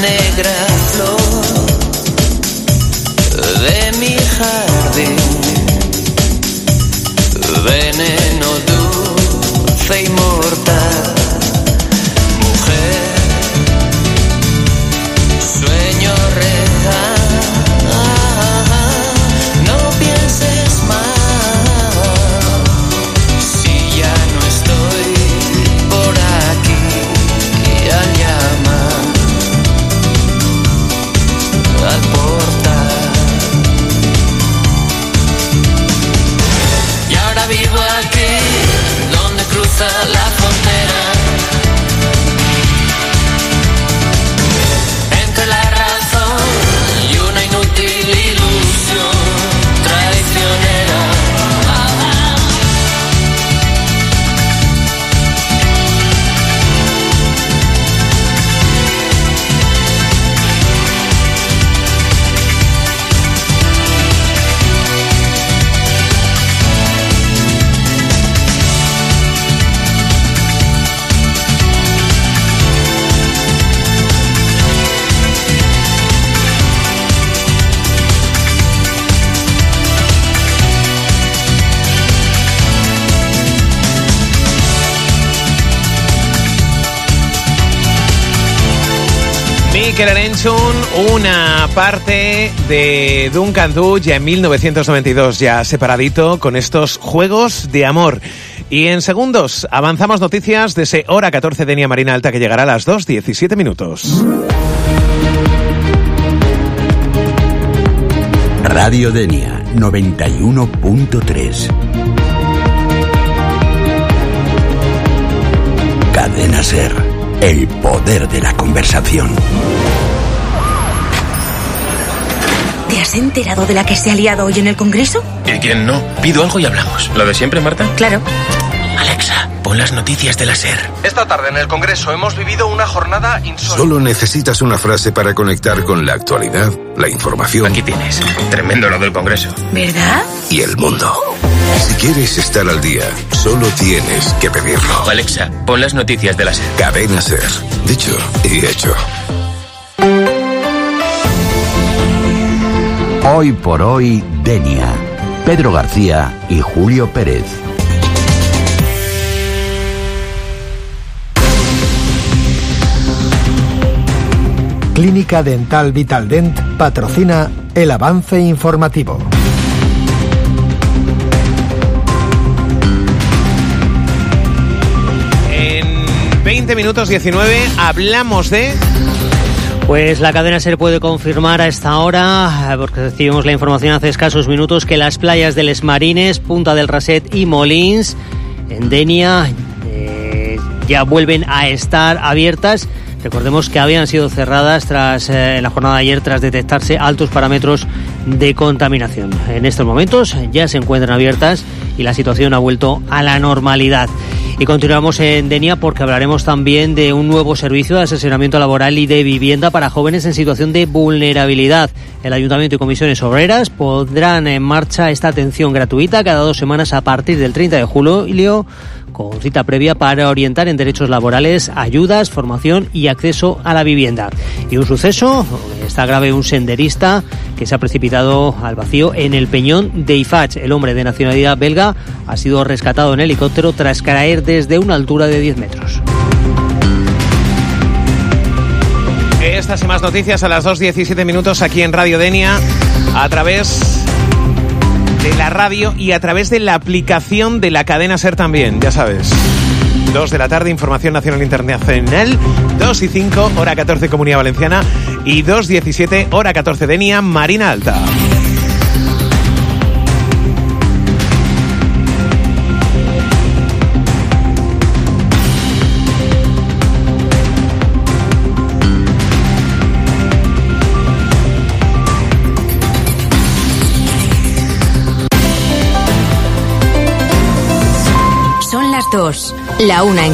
negra flor de mi jardín, veneno dulce y mortal, mujer, sueño real, no pienses más, si ya no estoy por aquí, al llamar al portal, y ahora vivo aquí, donde cruza la frontera, entre la razón y una inútil ilusión traicionera. Mikel Erenchun, una parte de Duncan Du, ya en 1992, ya separadito con estos Juegos de Amor. Y en segundos avanzamos noticias de ese Hora 14 de Denia Marina Alta que llegará a las 2:17 minutos. Radio Denia 91.3. Cadena SER. El poder de la conversación. ¿Te has enterado de la que se ha liado hoy en el Congreso? ¿Y quién no? Pido algo y hablamos. ¿Lo de siempre, Marta? Claro. Alexa, pon las noticias de la SER. Esta tarde en el Congreso hemos vivido una jornada insólita. Solo necesitas una frase para conectar con la actualidad, la información. Aquí tienes. Tremendo lo del Congreso. ¿Verdad? Y el mundo. Si quieres estar al día, solo tienes que pedirlo. Alexa, pon las noticias de la SER. Cadena SER. Dicho y hecho. Hoy por hoy, Denia. Pedro García y Julio Pérez. Clínica Dental Vitaldent patrocina el avance informativo. En 20 minutos 19 hablamos de... Pues la cadena SER puede confirmar a esta hora, porque recibimos la información hace escasos minutos, que las playas de Les Marines, Punta del Raset y Molins, en Denia, ya vuelven a estar abiertas. Recordemos que habían sido cerradas tras en la jornada de ayer tras detectarse altos parámetros de contaminación. En estos momentos ya se encuentran abiertas y la situación ha vuelto a la normalidad. Y continuamos en Denia porque hablaremos también de un nuevo servicio de asesoramiento laboral y de vivienda para jóvenes en situación de vulnerabilidad. El Ayuntamiento y Comisiones Obreras pondrán en marcha esta atención gratuita cada 2 semanas a partir del 30 de julio, con cita previa para orientar en derechos laborales, ayudas, formación y acceso a la vivienda. Y un suceso, está grave, un senderista que se ha precipitado al vacío en el Peñón de Ifach. El hombre de nacionalidad belga ha sido rescatado en helicóptero tras caer desde una altura de 10 metros. Estas y más noticias a las 2:17 minutos aquí en Radio Denia, a través de la radio y a través de la aplicación de la cadena SER también, ya sabes. 2 de la tarde, información nacional e internacional. 2:05, hora 14, Comunidad Valenciana. Y 2:17, hora 14, Denia, Marina Alta. Son las 2, la 1 en